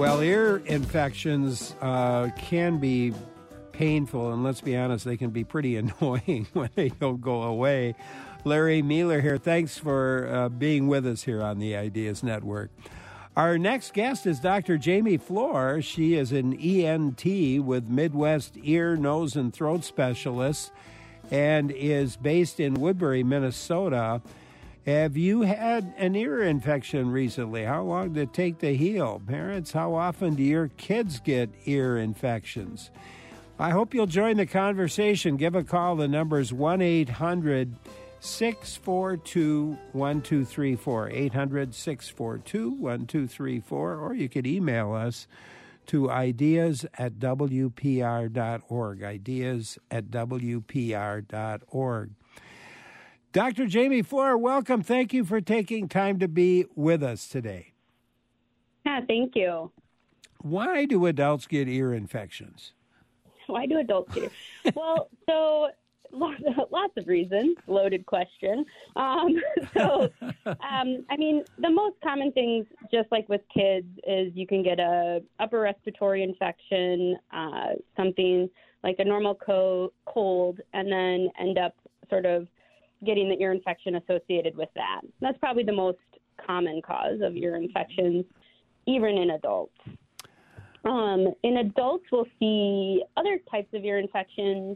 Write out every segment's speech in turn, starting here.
Well, ear infections can be painful, and let's be honest, they can be pretty annoying when they don't go away. Larry Mueller here. Thanks for being with us here on the Ideas Network. Our next guest is Dr. Jamie Floor. She is an ENT with Midwest Ear, Nose, and Throat Specialists and is based in Woodbury, Minnesota. Have you had an ear infection recently? How long did it take to heal? Parents, how often do your kids get ear infections? I hope you'll join the conversation. Give a call. The number is 1-800-642-1234, 800-642-1234, or you could email us to ideas@wpr.org, ideas@wpr.org. Dr. Jamie Floor, welcome. Thank you for taking time to be with us today. Yeah, thank you. Why do adults get ear infections? Why do adults get ear? Well, so lots of reasons. Loaded question. I mean, the most common things, just like with kids, is you can get a upper respiratory infection, something like a normal cold, and then end up sort of getting the ear infection associated with that. That's probably the most common cause of ear infections, even in adults. In adults, we'll see other types of ear infections,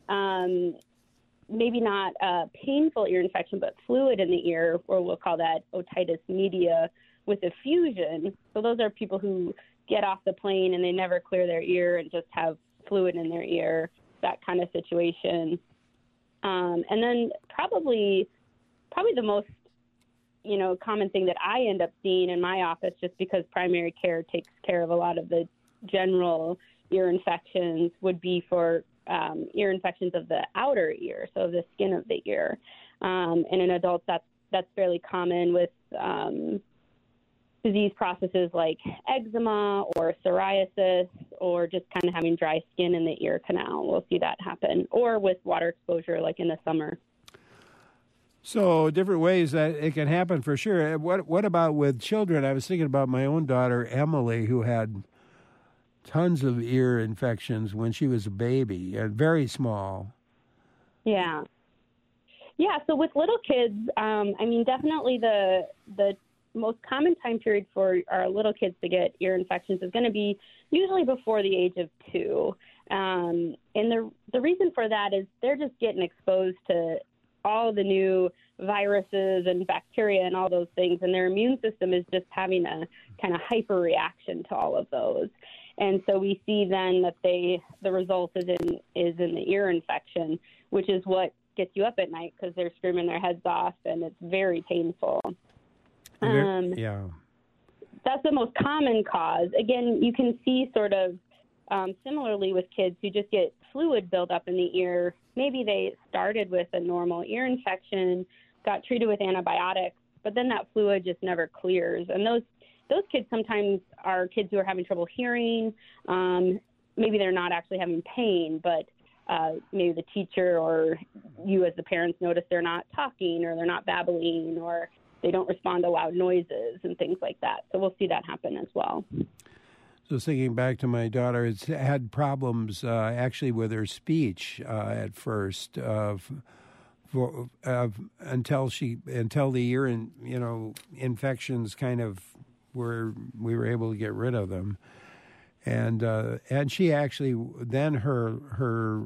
maybe not a painful ear infection, but fluid in the ear, or we'll call that otitis media with effusion. So those are people who get off the plane and they never clear their ear and just have fluid in their ear, that kind of situation. And then probably the most, common thing that I end up seeing in my office, just because primary care takes care of a lot of the general ear infections, would be for ear infections of the outer ear, so the skin of the ear. And in adults, that's fairly common with disease processes like eczema or psoriasis, or just kind of having dry skin in the ear canal. We'll see that happen, or with water exposure like in the summer. So different ways that it can happen for sure. What about with children? I was thinking about my own daughter, Emily, who had tons of ear infections when she was a baby, very small. Yeah. Yeah, so with little kids, definitely the most common time period for our little kids to get ear infections is going to be usually before the age of 2. And the reason for that is they're just getting exposed to all the new viruses and bacteria and all those things, and their immune system is just having a kind of hyper reaction to all of those. And so we see then that the result is in the ear infection, which is what gets you up at night because they're screaming their heads off, and it's very painful. Yeah. That's the most common cause. Again, you can see sort of similarly with kids who just get fluid buildup in the ear. Maybe they started with a normal ear infection, got treated with antibiotics, but then that fluid just never clears. And those kids sometimes are kids who are having trouble hearing. Maybe they're not actually having pain, but maybe the teacher or you as the parents notice they're not talking, or they're not babbling, or they don't respond to loud noises and things like that. So we'll see that happen as well. So thinking back to my daughter, it's had problems actually with her speech at first, until the ear infections kind of we were able to get rid of them, and she actually then her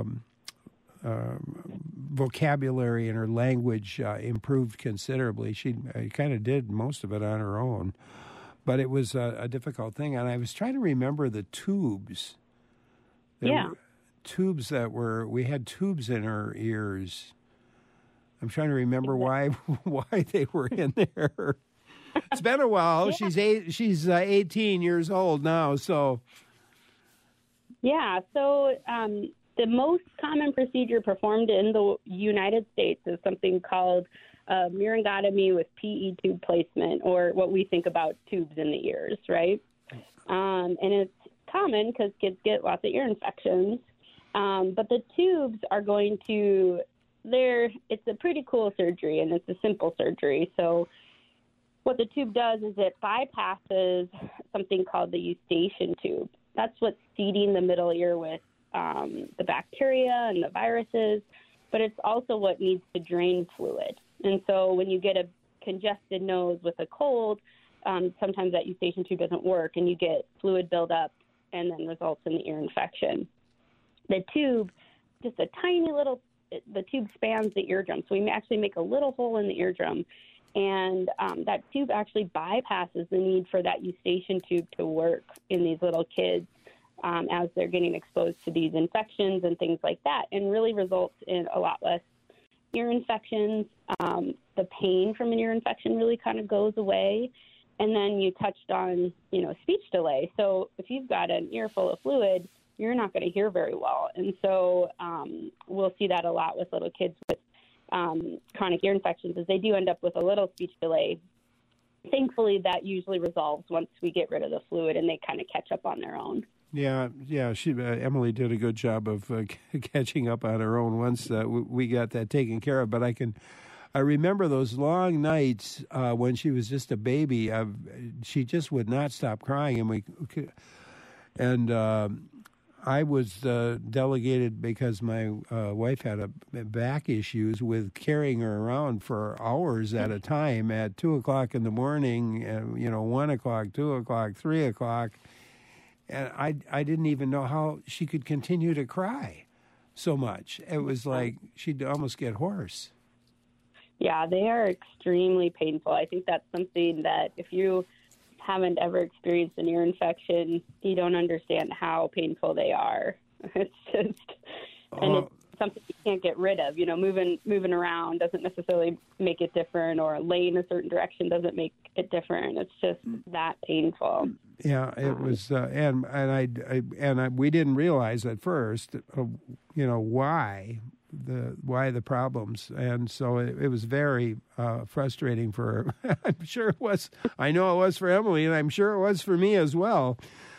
vocabulary and her language improved considerably. She kind of did most of it on her own. But it was a difficult thing, and I was trying to remember the tubes. We had tubes in her ears. I'm trying to remember why they were in there. It's been a while. Yeah. She's 18 years old now, so. Yeah, so the most common procedure performed in the United States is something called myringotomy with PE tube placement, or what we think about tubes in the ears, right? And it's common because kids get lots of ear infections. But the tubes are it's a pretty cool surgery, and it's a simple surgery. So what the tube does is it bypasses something called the eustachian tube. That's what's seeding the middle ear with the bacteria and the viruses, but it's also what needs to drain fluid. And so when you get a congested nose with a cold, sometimes that eustachian tube doesn't work, and you get fluid buildup and then results in the ear infection. The tube, just a tiny little, the tube spans the eardrum. So we actually make a little hole in the eardrum, and that tube actually bypasses the need for that eustachian tube to work in these little kids as they're getting exposed to these infections and things like that, and really results in a lot less ear infections. The pain from an ear infection really kind of goes away. And then you touched on, speech delay. So if you've got an ear full of fluid, you're not going to hear very well. And so we'll see that a lot with little kids with chronic ear infections, is they do end up with a little speech delay. Thankfully, that usually resolves once we get rid of the fluid and they kind of catch up on their own. Yeah. She Emily did a good job of catching up on her own once we got that taken care of. But I remember those long nights when she was just a baby. She just would not stop crying, and I was delegated because my wife had back issues with carrying her around for hours at a time at 2:00 in the morning, 1 o'clock, 2 o'clock, 3 o'clock. And I didn't even know how she could continue to cry so much. It was like she'd almost get hoarse. Yeah, they are extremely painful. I think that's something that if you haven't ever experienced an ear infection, you don't understand how painful they are. It's just, and it's something you can't get rid of. Moving around doesn't necessarily make it different, or laying a certain direction doesn't make it different. It's just that painful. Yeah, it was, we didn't realize at first, why the problems, and so it was very frustrating for her. I'm sure it was. I know it was for Emily, and I'm sure it was for me as well.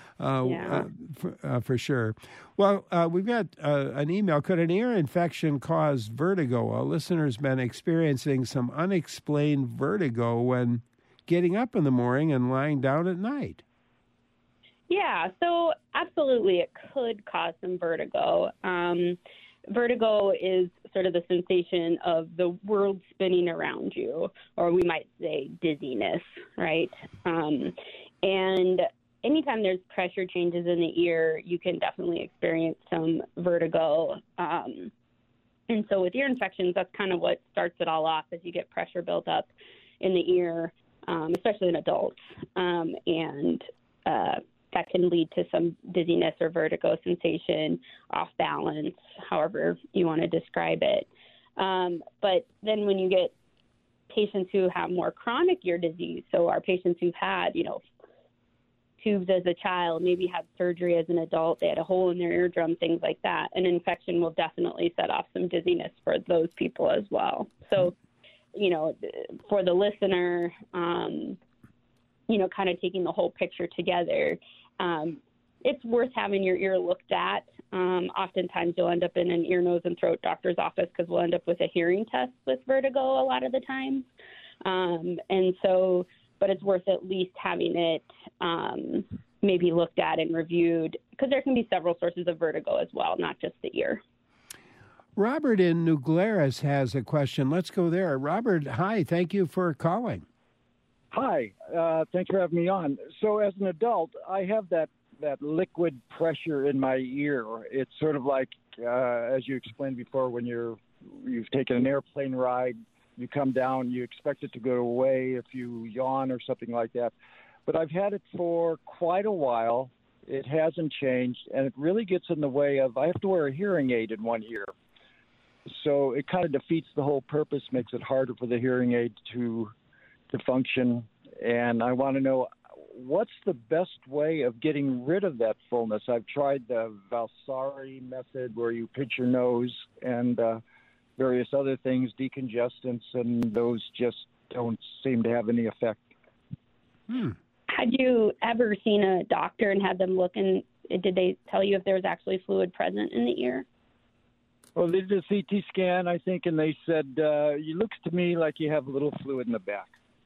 For sure. Well, we've got an email. Could an ear infection cause vertigo? A listener's been experiencing some unexplained vertigo when getting up in the morning and lying down at night. Yeah, so absolutely it could cause some vertigo. Vertigo is sort of the sensation of the world spinning around you, or we might say dizziness, right? And anytime there's pressure changes in the ear, you can definitely experience some vertigo. And so with ear infections, that's kind of what starts it all off, as you get pressure built up in the ear, especially in adults. And that can lead to some dizziness or vertigo sensation, off balance, however you want to describe it. But then when you get patients who have more chronic ear disease, so our patients who've had, tubes as a child, maybe had surgery as an adult, they had a hole in their eardrum, things like that, an infection will definitely set off some dizziness for those people as well. So, for the listener, kind of taking the whole picture together, it's worth having your ear looked at. Oftentimes you'll end up in an ear, nose, and throat doctor's office because we'll end up with a hearing test with vertigo a lot of the times. But it's worth at least having it maybe looked at and reviewed, because there can be several sources of vertigo as well, not just the ear. Robert in New Glarus has a question. Let's go there. Robert, hi. Thank you for calling. Hi. Thanks for having me on. So as an adult, I have that liquid pressure in my ear. It's sort of like, as you explained before, when you've taken an airplane ride, you come down, you expect it to go away if you yawn or something like that. But I've had it for quite a while. It hasn't changed, and it really gets in the way of, I have to wear a hearing aid in one ear. So it kind of defeats the whole purpose, makes it harder for the hearing aid to function. And I want to know, what's the best way of getting rid of that fullness? I've tried the Valsari method, where you pinch your nose, and various other things, decongestants, and those just don't seem to have any effect. Had you ever seen a doctor and had them look, and did they tell you if there was actually fluid present in the ear? Well, they did a CT scan, I think, and they said, it looks to me like you have a little fluid in the back.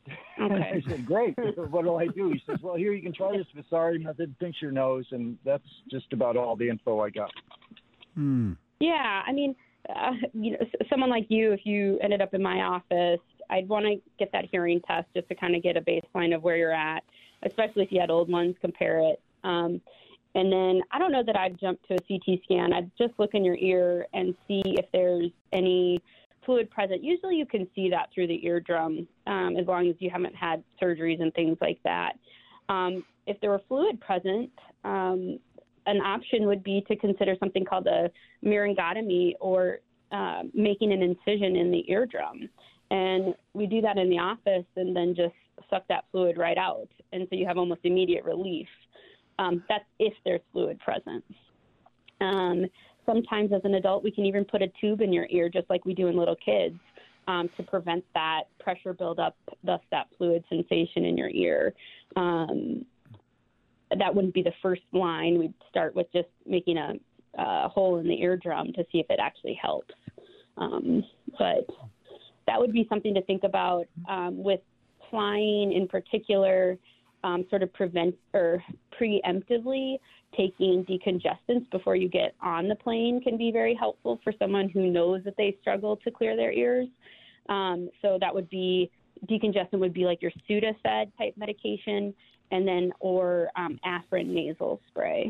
Okay. I said, great. What do I do? He says, well, here, you can try this Vasari method, pinch your nose, and that's just about all the info I got. Yeah, I mean, someone like you, if you ended up in my office, I'd want to get that hearing test just to kind of get a baseline of where you're at, especially if you had old ones, compare it. And then I don't know that I'd jump to a CT scan. I'd just look in your ear and see if there's any fluid present. Usually you can see that through the eardrum as long as you haven't had surgeries and things like that. If there were fluid present, an option would be to consider something called a myringotomy or making an incision in the eardrum. And we do that in the office and then just suck that fluid right out. And so you have almost immediate relief. That's if there's fluid present. Sometimes as an adult, we can even put a tube in your ear, just like we do in little kids, to prevent that pressure buildup, thus that fluid sensation in your ear. That wouldn't be the first line. We'd start with just making a hole in the eardrum to see if it actually helps. But that would be something to think about with flying in particular. Sort of prevent or preemptively taking decongestants before you get on the plane can be very helpful for someone who knows that they struggle to clear their ears. So that would be, decongestant would be like your Sudafed type medication, and then or Afrin nasal spray.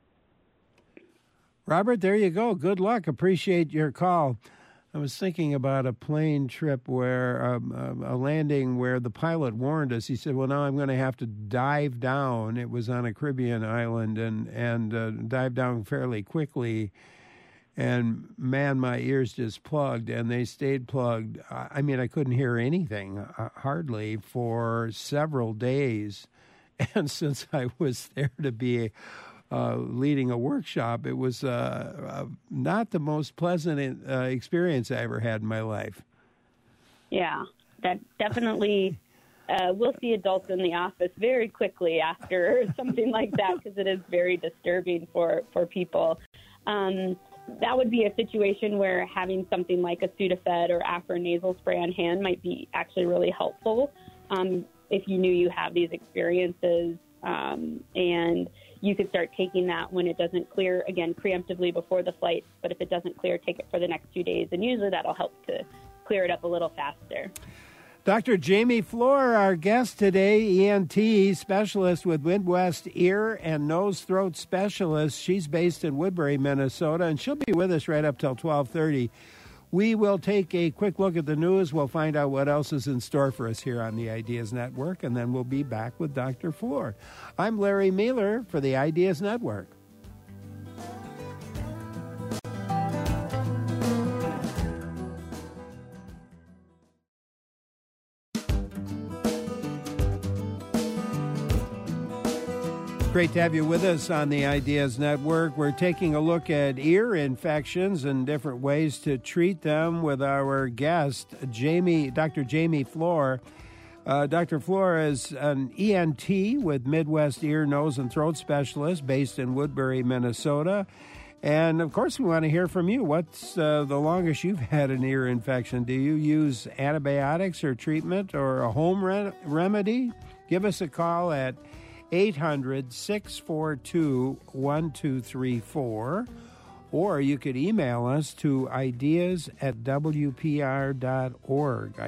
Robert, there you go. Good luck. Appreciate your call. I was thinking about a plane trip where a landing where the pilot warned us. He said, well, now I'm going to have to dive down. It was on a Caribbean island and dive down fairly quickly. And, man, my ears just plugged, and they stayed plugged. I mean, I couldn't hear anything, hardly, for several days. And since I was there to be leading a workshop, it was not the most pleasant experience I ever had in my life. Yeah, that definitely, we'll see adults in the office very quickly after something like that, because it is very disturbing for people. That would be a situation where having something like a Sudafed or Afrin nasal spray on hand might be actually really helpful if you knew you have these experiences. And you could start taking that when it doesn't clear, again, preemptively before the flight. But if it doesn't clear, take it for the next 2 days. And usually that'll help to clear it up a little faster. Dr. Jamie Floor, our guest today, ENT specialist with Midwest Ear and Nose Throat Specialist. She's based in Woodbury, Minnesota, and she'll be with us right up till 12:30. We will take a quick look at the news. We'll find out what else is in store for us here on the Ideas Network, and then we'll be back with Dr. Floor. I'm Larry Mueller for the Ideas Network. Great to have you with us on the Ideas Network. We're taking a look at ear infections and different ways to treat them with our guest, Dr. Jamie Floor. Dr. Floor is an ENT with Midwest Ear, Nose, and Throat Specialist based in Woodbury, Minnesota. And, of course, we want to hear from you. What's the longest you've had an ear infection? Do you use antibiotics or treatment or a home remedy? Give us a call at 800-642-1234, or you could email us to ideas@wpr.org,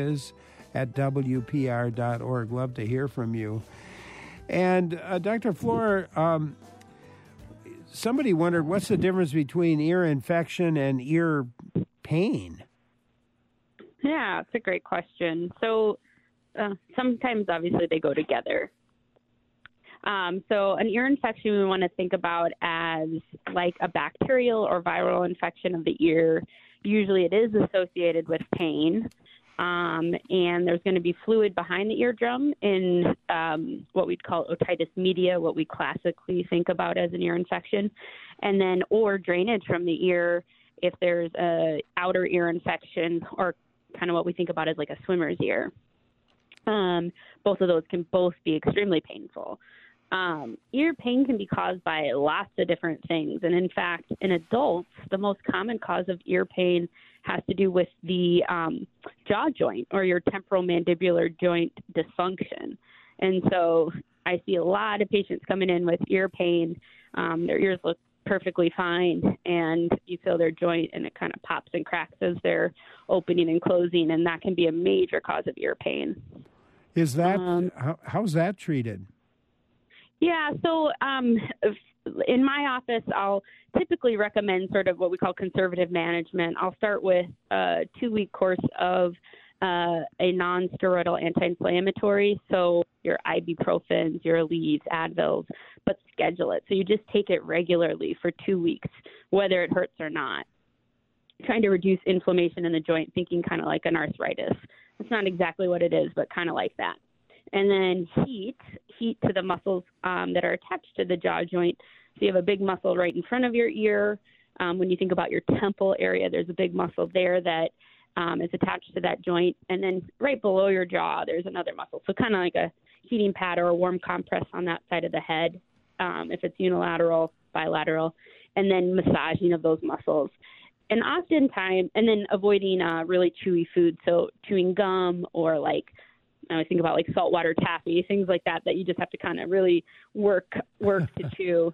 ideas@wpr.org. Love to hear from you. And Dr. Floor, somebody wondered, what's the difference between ear infection and ear pain? Yeah, it's a great question. So sometimes, obviously, they go together. So an ear infection we want to think about as like a bacterial or viral infection of the ear. Usually it is associated with pain, and there's going to be fluid behind the eardrum in what we'd call otitis media, what we classically think about as an ear infection, and then or drainage from the ear if there's a outer ear infection, or kind of what we think about as like a swimmer's ear. Both of those can both be extremely painful. Ear pain can be caused by lots of different things. And in fact, in adults, the most common cause of ear pain has to do with the jaw joint or your temporal mandibular joint dysfunction. And so I see a lot of patients coming in with ear pain. Their ears look perfectly fine, and you feel their joint and it kind of pops and cracks as they're opening and closing, and that can be a major cause of ear pain. Is that how's that treated? Yeah, so in my office, I'll typically recommend sort of what we call conservative management. I'll start with a 2-week course of a non-steroidal anti-inflammatory, so your ibuprofens, your Aleve, Advils, but schedule it. So you just take it regularly for 2 weeks, whether it hurts or not. Trying to reduce inflammation in the joint, thinking kind of like an arthritis. It's not exactly what it is, but kind of like that. And then heat to the muscles that are attached to the jaw joint. So you have a big muscle right in front of your ear. When you think about your temple area, there's a big muscle there that is attached to that joint. And then right below your jaw, there's another muscle. So kind of like a heating pad or a warm compress on that side of the head, if it's unilateral, bilateral, and then massaging of those muscles. And oftentimes, and then avoiding really chewy food. So chewing gum or like, I always think about like saltwater taffy, things like that you just have to kind of really work to chew.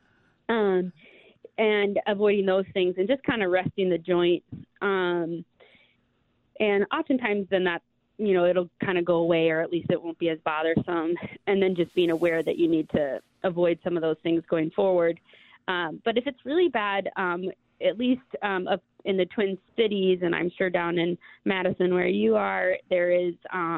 And avoiding those things and just kind of resting the joint. And oftentimes then that, it'll kind of go away, or at least it won't be as bothersome. And then just being aware that you need to avoid some of those things going forward. But if it's really bad, at least up in the Twin Cities, and I'm sure down in Madison where you are, there is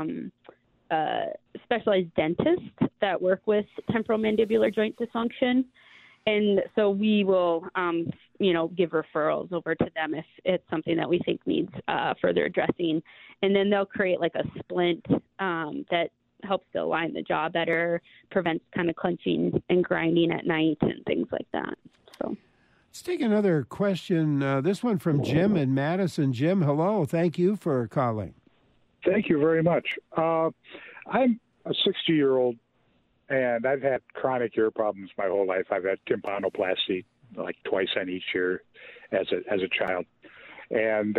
specialized dentists that work with temporal mandibular joint dysfunction. And so we will, give referrals over to them if it's something that we think needs further addressing. And then they'll create like a splint that helps to align the jaw better, prevents kind of clenching and grinding at night and things like that. So let's take another question. This one from Jim in Madison. Jim, hello. Thank you for calling. Thank you very much. I'm a 60-year-old, and I've had chronic ear problems my whole life. I've had tympanoplasty like twice on each ear as a child. And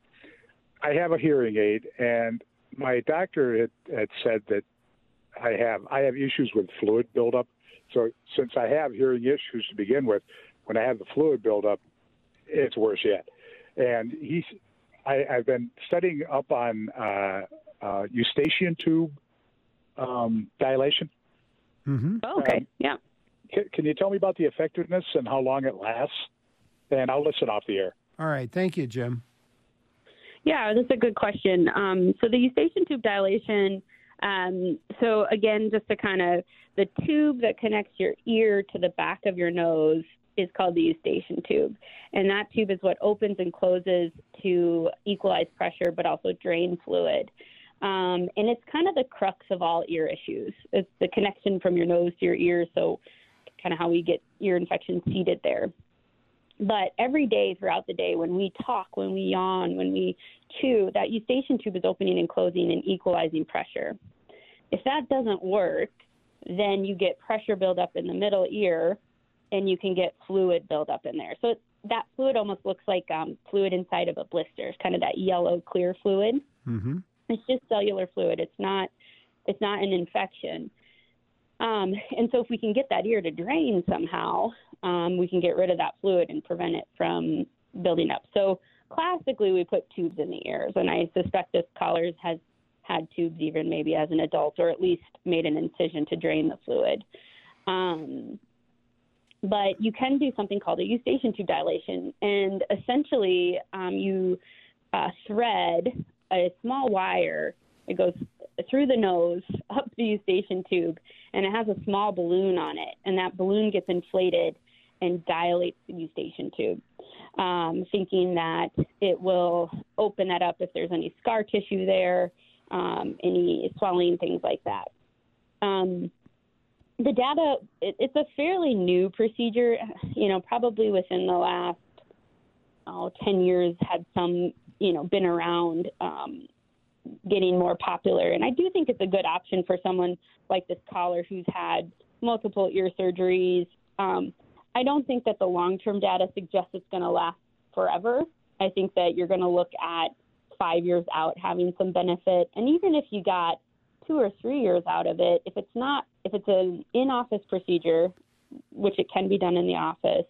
I have a hearing aid, and my doctor had said that I have issues with fluid buildup. So since I have hearing issues to begin with, when I have the fluid buildup, it's worse yet. And I've been studying up on eustachian tube dilation. Mm-hmm. Oh, okay. Yeah. Can you tell me about the effectiveness and how long it lasts? And I'll listen off the air. All right. Thank you, Jim. Yeah, that's a good question. So the eustachian tube dilation, so again, just to kind of, the tube that connects your ear to the back of your nose is called the eustachian tube. And that tube is what opens and closes to equalize pressure, but also drain fluid. And it's kind of the crux of all ear issues. It's the connection from your nose to your ear, so kind of how we get ear infections seated there. But every day throughout the day, when we talk, when we yawn, when we chew, that eustachian tube is opening and closing and equalizing pressure. If that doesn't work, then you get pressure buildup in the middle ear, and you can get fluid buildup in there. So that fluid almost looks like fluid inside of a blister. It's kind of that yellow, clear fluid. Mm-hmm. It's just cellular fluid. It's not an infection. And so if we can get that ear to drain somehow, we can get rid of that fluid and prevent it from building up. So classically, we put tubes in the ears, and I suspect this caller has had tubes even maybe as an adult, or at least made an incision to drain the fluid. But you can do something called a eustachian tube dilation, and essentially you thread a small wire. It goes through the nose, up the eustachian tube, and it has a small balloon on it, and that balloon gets inflated and dilates the eustachian tube, thinking that it will open that up if there's any scar tissue there, any swelling, things like that. The data, it's a fairly new procedure, probably within the last 10 years had some, been around, getting more popular. And I do think it's a good option for someone like this caller who's had multiple ear surgeries. I don't think that the long-term data suggests it's going to last forever. I think that you're going to look at 5 years out having some benefit. And even if you got 2 or 3 years out of it, if it's an in-office procedure, which it can be done in the office,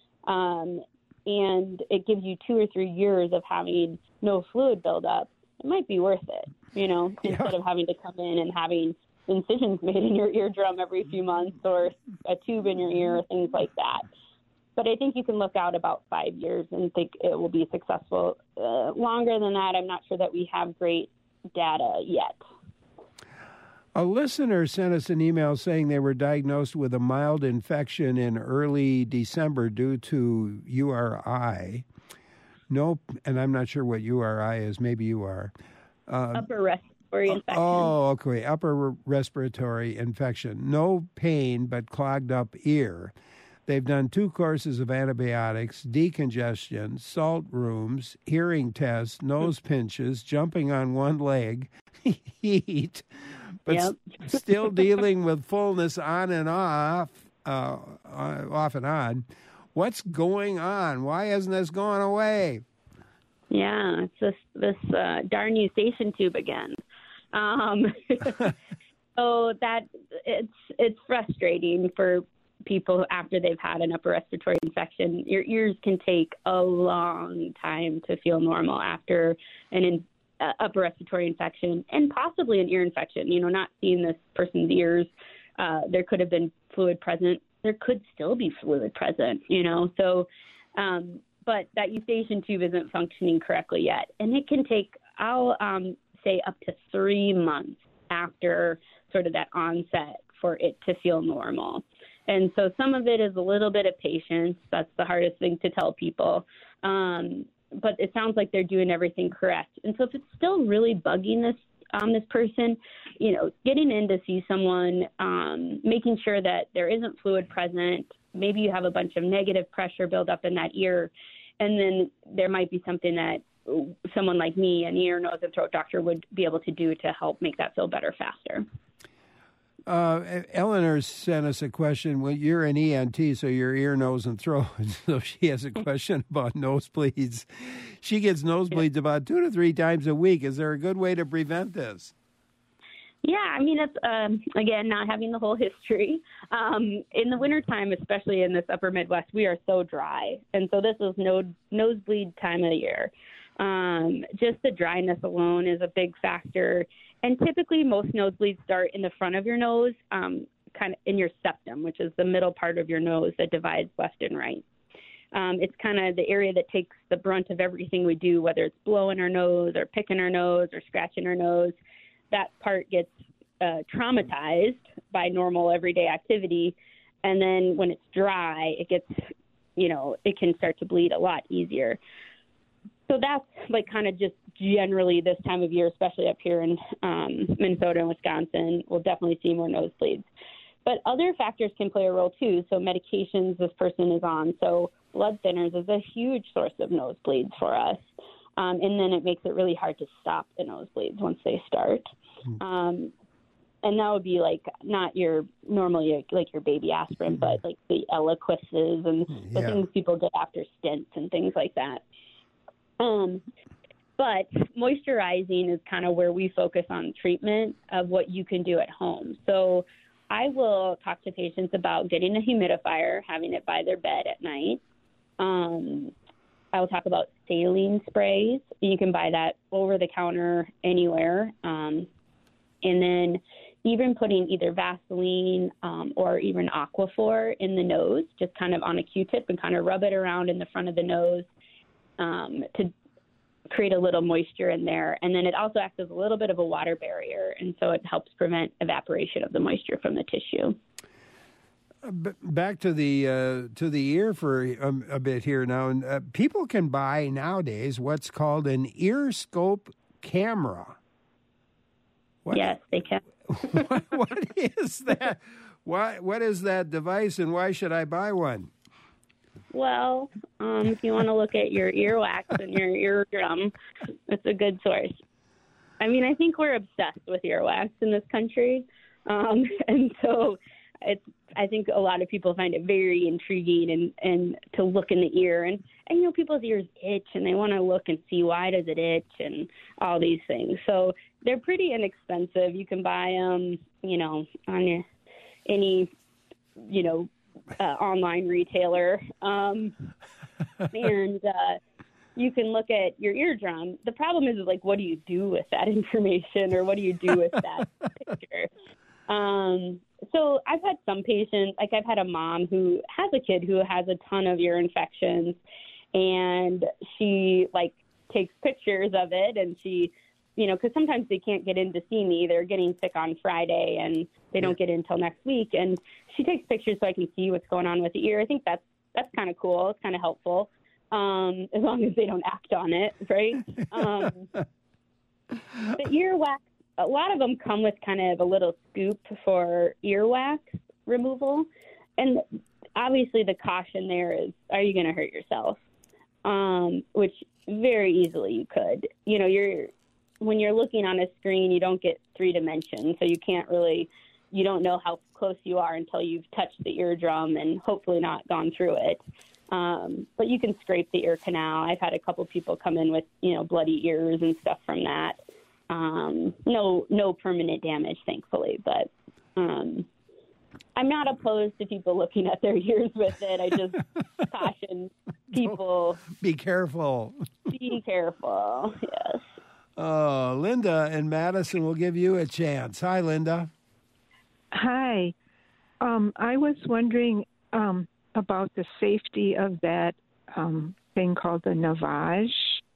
and it gives you 2 or 3 years of having no fluid buildup, it might be worth it, instead of having to come in and having incisions made in your eardrum every few months or a tube in your ear, things like that. But I think you can look out about 5 years and think it will be successful. Longer than that, I'm not sure that we have great data yet. A listener sent us an email saying they were diagnosed with a mild infection in early December due to URI. No, and I'm not sure what URI is. Maybe you are. Upper respiratory infection. Oh, okay. Upper respiratory infection. No pain, but clogged up ear. They've done 2 courses of antibiotics, decongestion, salt rooms, hearing tests, nose pinches, jumping on one leg, heat, but still dealing with fullness on and off and on. What's going on? Why hasn't this gone away? Yeah, it's this darn eustachian tube again. So that it's frustrating for people after they've had an upper respiratory infection. Your ears can take a long time to feel normal after an upper respiratory infection and possibly an ear infection. Not seeing this person's ears, there could have been fluid present. There could still be fluid present, So, but that eustachian tube isn't functioning correctly yet. And it can take, I'll say, up to 3 months after sort of that onset for it to feel normal. And so some of it is a little bit of patience. That's the hardest thing to tell people. But it sounds like they're doing everything correct. And so if it's still really bugging this person, getting in to see someone, making sure that there isn't fluid present. Maybe you have a bunch of negative pressure build up in that ear. And then there might be something that someone like me, an ear, nose, and throat doctor, would be able to do to help make that feel better faster. Eleanor sent us a question. Well, you're an ENT, so you're ear, nose, and throat. So she has a question about nosebleeds. She gets nosebleeds about 2 to 3 times a week. Is there a good way to prevent this? Yeah, I mean, it's, again, not having the whole history. In the wintertime, especially in this upper Midwest, we are so dry. And so this is nosebleed time of the year. Just the dryness alone is a big factor. And typically most nosebleeds start in the front of your nose, kind of in your septum, which is the middle part of your nose that divides left and right. It's kind of the area that takes the brunt of everything we do, whether it's blowing our nose or picking our nose or scratching our nose. That part gets traumatized by normal everyday activity. And then when it's dry, it gets, it can start to bleed a lot easier. So that's like kind of just generally this time of year, especially up here in Minnesota and Wisconsin, we'll definitely see more nosebleeds. But other factors can play a role too. So medications this person is on. So blood thinners is a huge source of nosebleeds for us. And then it makes it really hard to stop the nosebleeds once they start. And that would be like not your normally like your baby aspirin, but like the Eliquises and the things people get after stents and things like that. But moisturizing is kind of where we focus on treatment of what you can do at home. So I will talk to patients about getting a humidifier, having it by their bed at night. I will talk about saline sprays. You can buy that over the counter anywhere. And then even putting either Vaseline or even Aquaphor in the nose, just kind of on a Q-tip and kind of rub it around in the front of the nose to create a little moisture in there. And then it also acts as a little bit of a water barrier, and so it helps prevent evaporation of the moisture from the tissue. Back to the ear for a bit here now. And people can buy nowadays what's called an ear-scope camera. Yes, they can. What is that? What is that device, and why should I buy one? Well, if you want to look at your earwax and your eardrum, it's a good source. I mean, I think we're obsessed with earwax in this country. And so it's I think a lot of people find it very intriguing and to look in the ear. And people's ears itch, and they want to look and see why does it itch and all these things. So they're pretty inexpensive. You can buy them, on any, online retailer. And you can look at your eardrum. The problem is like, what do you do with that information, or what do you do with that picture? So I've had some patients, like I've had a mom who has a kid who has a ton of ear infections, and she takes pictures of it, and she, because sometimes they can't get in to see me. They're getting sick on Friday and they don't get in until next week. And she takes pictures so I can see what's going on with the ear. I think that's kind of cool. It's kind of helpful. As long as they don't act on it, right? The earwax, a lot of them come with kind of a little scoop for earwax removal. And obviously the caution there is, are you going to hurt yourself? Which very easily you could. When you're looking on a screen, you don't get 3 dimensions, so you don't know how close you are until you've touched the eardrum and hopefully not gone through it. But you can scrape the ear canal. I've had a couple people come in with, bloody ears and stuff from that. No permanent damage, thankfully, but I'm not opposed to people looking at their ears with it. I just caution people. Be careful. Be careful, yes. Linda in Madison will give you a chance. Hi, Linda. Hi. I was wondering about the safety of that thing called the Navage.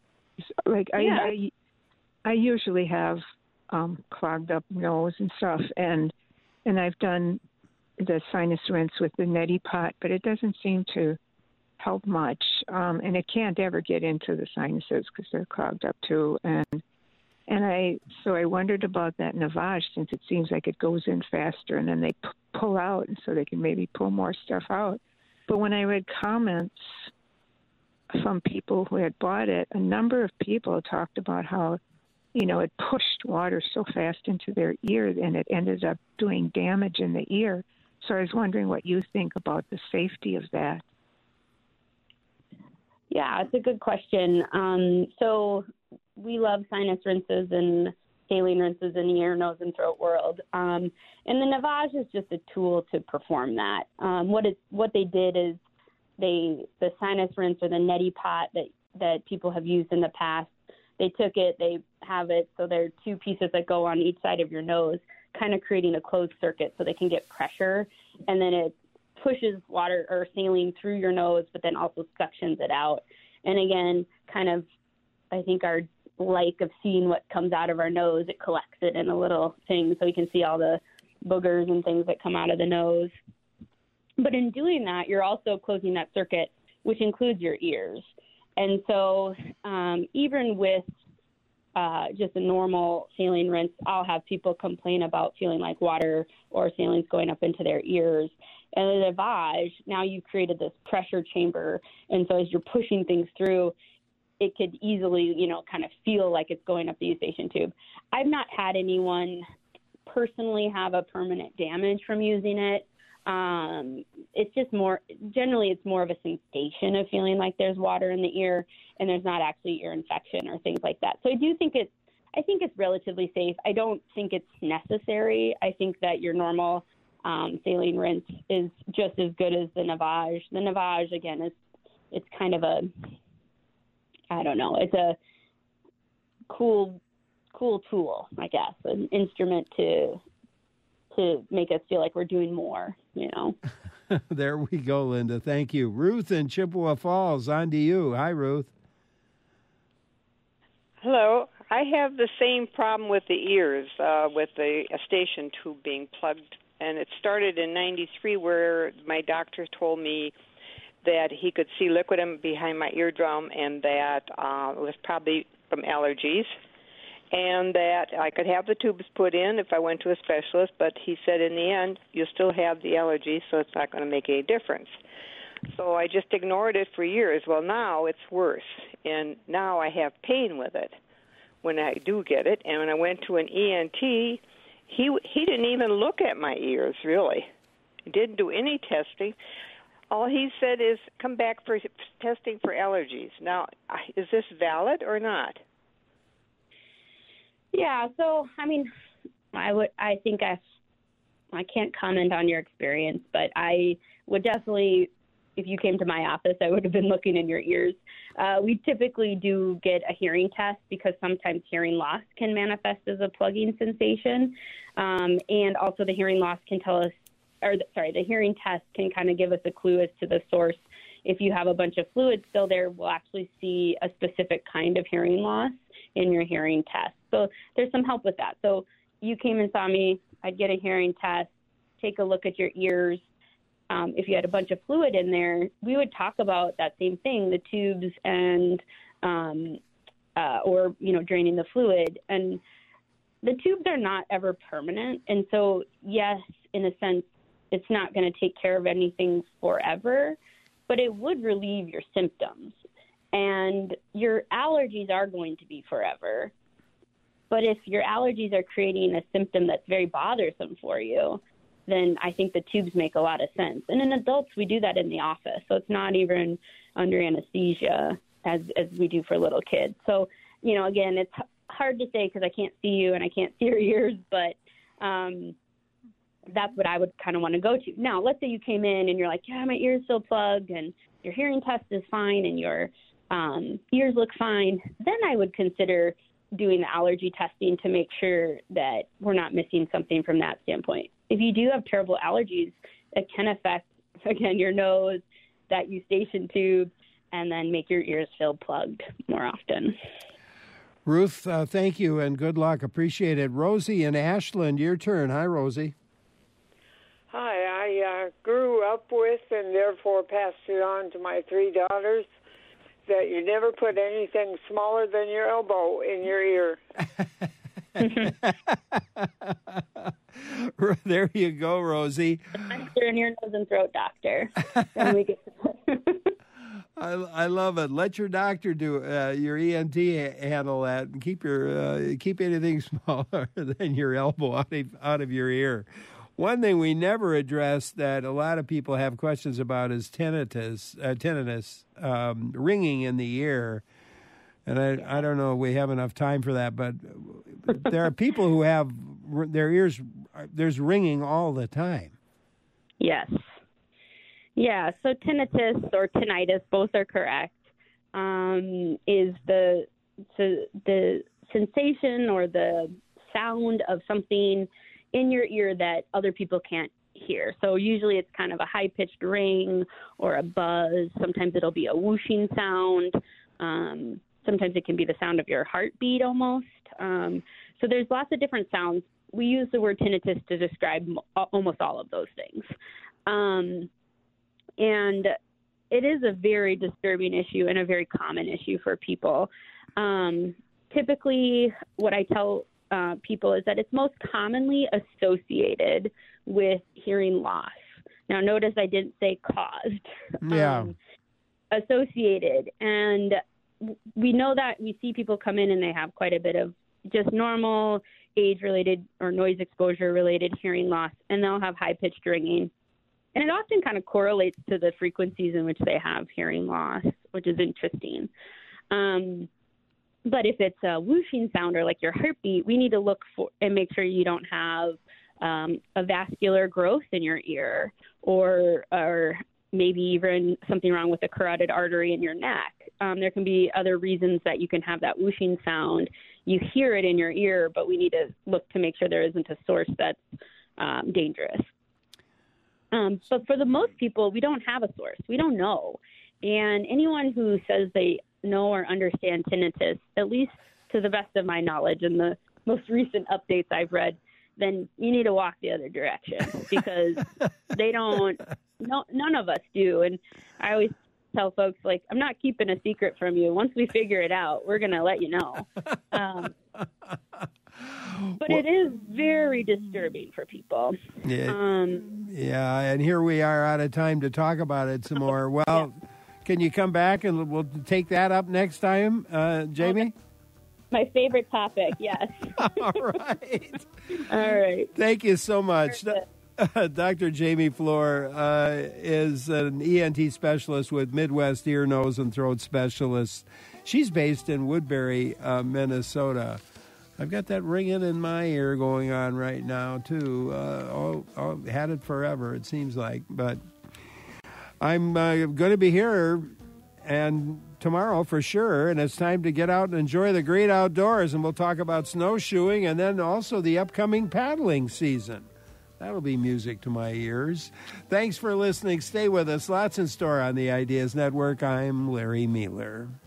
I usually have clogged up nose and stuff, and I've done the sinus rinse with the neti pot, but it doesn't seem to help much, and it can't ever get into the sinuses because they're clogged up too. So I wondered about that Navage, since it seems like it goes in faster and then they pull out, and so they can maybe pull more stuff out. But when I read comments from people who had bought it, a number of people talked about how, it pushed water so fast into their ear and it ended up doing damage in the ear. So I was wondering what you think about the safety of that. Yeah, it's a good question. So we love sinus rinses and saline rinses in the ear, nose, and throat world. And the Navage is just a tool to perform that. What they did is the sinus rinse, or the neti pot that people have used in the past, they took it, they have it, so there are 2 pieces that go on each side of your nose, kind of creating a closed circuit so they can get pressure, and then it pushes water or saline through your nose, but then also suctions it out. And again, kind of, I think our like of seeing what comes out of our nose, it collects it in a little thing so you can see all the boogers and things that come out of the nose. But in doing that, you're also closing that circuit, which includes your ears. And so even with just a normal saline rinse, I'll have people complain about feeling like water or saline's going up into their ears. And the Navage, now you've created this pressure chamber. And so as you're pushing things through, it could easily, kind of feel like it's going up the eustachian tube. I've not had anyone personally have a permanent damage from using it. It's just generally it's more of a sensation of feeling like there's water in the ear and there's not actually ear infection or things like that. So I think it's relatively safe. I don't think it's necessary. I think that your normal saline rinse is just as good as the Navage. The Navage, again, it's kind of it's a cool tool, I guess, an instrument to make us feel like we're doing more, There we go, Linda. Thank you. Ruth in Chippewa Falls, on to you. Hi, Ruth. Hello. I have the same problem with the ears, with the eustachian tube being plugged. And it started in '93, where my doctor told me that he could see liquid behind my eardrum, and that it was probably from allergies, and that I could have the tubes put in if I went to a specialist, but he said in the end, you'll still have the allergies, so it's not going to make any difference. So I just ignored it for years. Well, now it's worse, and now I have pain with it when I do get it. And when I went to an ENT, he didn't even look at my ears, really. Didn't do any testing. All he said is come back for testing for allergies. Now, is this valid or not? Yeah, so I mean, I think I can't comment on your experience, but I would definitely, if you came to my office, I would have been looking in your ears. We typically do get a hearing test because sometimes hearing loss can manifest as a plugging sensation. And also the hearing loss can tell us, the hearing test can kind of give us a clue as to the source. If you have a bunch of fluid still there, we'll actually see a specific kind of hearing loss in your hearing test. So there's some help with that. So you came and saw me, I'd get a hearing test, take a look at your ears. If you had a bunch of fluid in there, we would talk about that same thing, the tubes and, or, draining the fluid. And the tubes are not ever permanent. And so, yes, in a sense, it's not going to take care of anything forever, but it would relieve your symptoms. And your allergies are going to be forever. But if your allergies are creating a symptom that's very bothersome for you, then I think the tubes make a lot of sense. And in adults, we do that in the office. So it's not even under anesthesia as we do for little kids. So, again, it's hard to say because I can't see you and I can't see your ears, but that's what I would kind of want to go to. Now, let's say you came in and you're like, yeah, my ear's still plugged and your hearing test is fine and your ears look fine. Then I would consider doing the allergy testing to make sure that we're not missing something from that standpoint. If you do have terrible allergies, it can affect, again, your nose, that eustachian tube, and then make your ears feel plugged more often. Ruth, thank you and good luck. Appreciate it. Rosie in Ashland, your turn. Hi, Rosie. Hi, I grew up with and therefore passed it on to my 3 daughters that you never put anything smaller than your elbow in your ear. There you go, Rosie. I'm your nose and throat doctor. Then we get I love it. Let your doctor do your ENT handle that, and keep anything smaller than your elbow out of your ear. One thing we never addressed that a lot of people have questions about is tinnitus, ringing in the ear. And I don't know if we have enough time for that, but there are people who have their ears, there's ringing all the time. Yes. Yeah, so tinnitus or tinnitus, both are correct, is the sensation or the sound of something in your ear that other people can't hear. So usually it's kind of a high-pitched ring or a buzz. Sometimes it'll be a whooshing sound. Sometimes it can be the sound of your heartbeat almost. So there's lots of different sounds. We use the word tinnitus to describe almost all of those things. And it is a very disturbing issue and a very common issue for people. Typically, what I tell people is that it's most commonly associated with hearing loss. Now, notice I didn't say caused. Yeah. Associated. And we know that we see people come in and they have quite a bit of just normal age-related or noise exposure-related hearing loss, and they'll have high-pitched ringing. And it often kind of correlates to the frequencies in which they have hearing loss, which is interesting. But if it's a whooshing sound or like your heartbeat, we need to look for and make sure you don't have a vascular growth in your ear or maybe even something wrong with the carotid artery in your neck. There can be other reasons that you can have that whooshing sound. You hear it in your ear, but we need to look to make sure there isn't a source that's dangerous. But for the most people, we don't have a source. We don't know. And anyone who says they know or understand tinnitus, at least to the best of my knowledge and the most recent updates I've read, then you need to walk the other direction because they don't, none of us do. And I always tell folks, like, I'm not keeping a secret from you. Once we figure it out, we're going to let you know. But it is very disturbing for people. Yeah, yeah, and here we are out of time to talk about it some more. Well, yeah. Can you come back and we'll take that up next time, Jamie? My favorite topic, yes. All right. All right. Thank you so much. Dr. Jamie Floor is an ENT specialist with Midwest Ear, Nose, and Throat Specialists. She's based in Woodbury, Minnesota. I've got that ringing in my ear going on right now, too. Had it forever, it seems like. But I'm going to be here and tomorrow for sure, and it's time to get out and enjoy the great outdoors, and we'll talk about snowshoeing and then also the upcoming paddling season. That'll be music to my ears. Thanks for listening. Stay with us. Lots in store on the Ideas Network. I'm Larry Mealer.